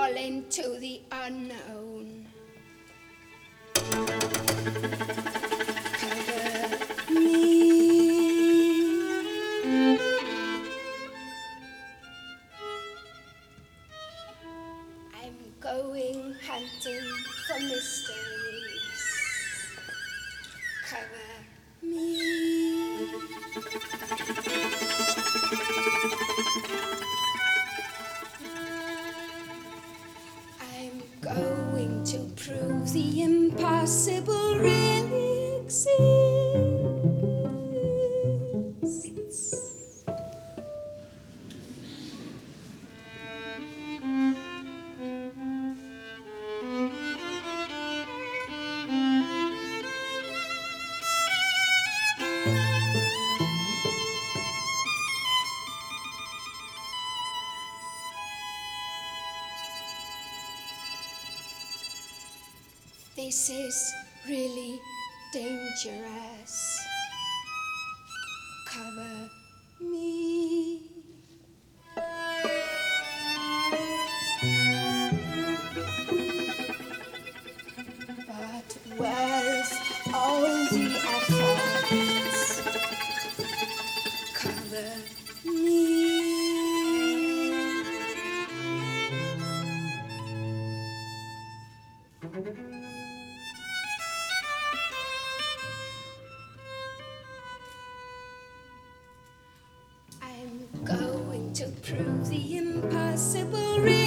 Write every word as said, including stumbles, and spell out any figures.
fall into the unknown. Cover me. I'm going hunting for mysteries. Cover me. I'm going to prove the impossible really exists. This is really dangerous. Cover me. But where's all the efforts? Cover me. I'm going to prove the impossible real.